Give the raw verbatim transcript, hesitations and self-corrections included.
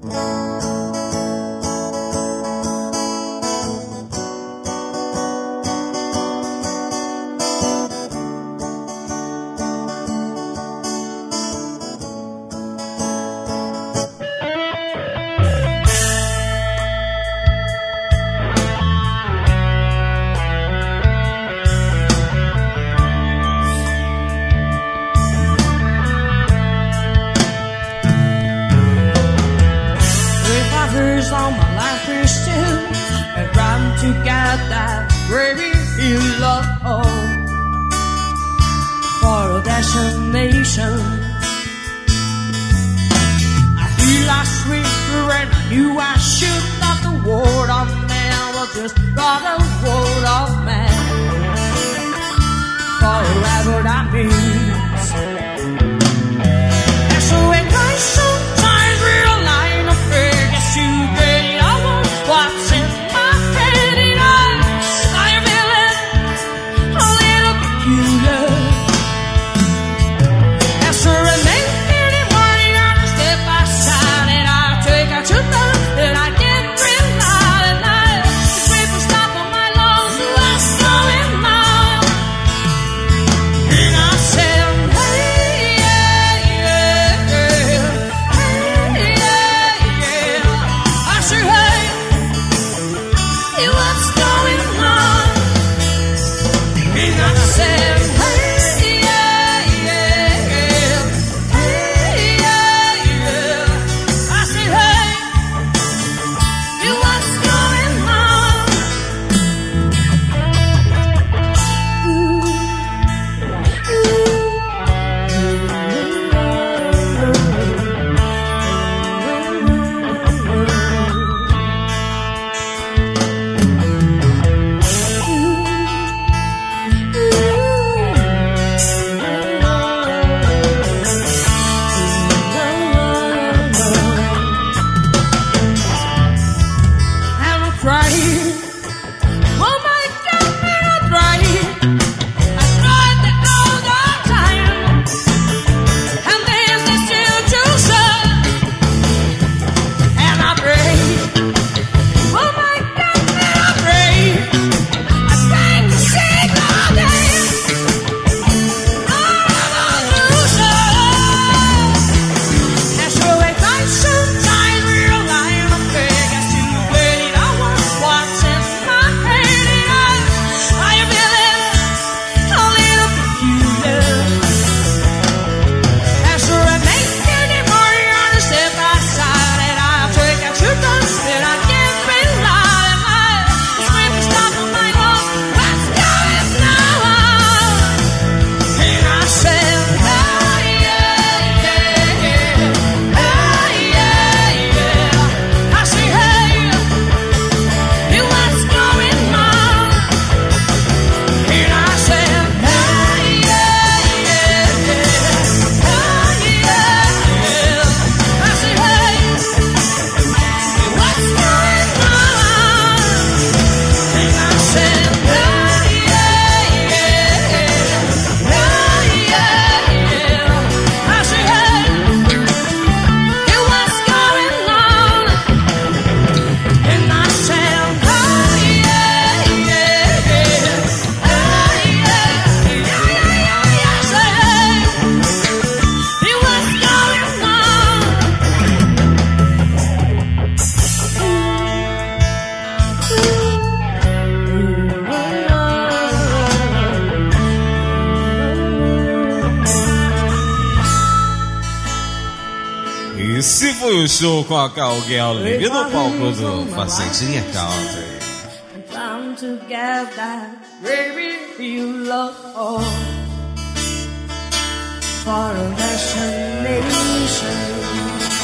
All my life is still and trying to get that very real love for a destination. I feel like whisper and I knew I should not the word of man was just not a word of man. Forever that means. And so when I sometimes realize I'm afraid you get it over what's in my head and I I feel it a little peculiar. And so I make any morning I step aside and I take a trip and I get real loud at night. The people stop on my lungs so I slow it down. And I say hey yeah yeah yeah hey yeah yeah. I say hey, hey, what's going on? And I said hey, yeah, yeah, yeah, hey, yeah, yeah. I say hey, hey, what's going on? Ooh, and I'm crying. Oh my God, man, I'm crying. I cried the all the time, and there's this still to say, and I pray. Oh my God, man, I pray. I pray to see God day. And so if I sometimes realize I'm big, I should get it over what's in my head and I I feel it a little peculiar. And so I make any morning I step outside and I'll take a trip and I get real loud at night. The screaming stop on my nose, what's going on? And I said hey yeah yeah yeah hey yeah yeah. I say hey, hey, what's going on? And I said hey yeah yeah yeah hey yeah yeah. I say hey, hey, what's going on? And I said hey yeah yeah yeah hey yeah yeah. I say hey, hey, what's going on? And I said hey yeah yeah yeah hey yeah yeah. I say hey, hey, what's going on? E se foi o show com a Cowgirl, vindo do palco do Facentinha Country. I'm trying to get that very real love for a destination.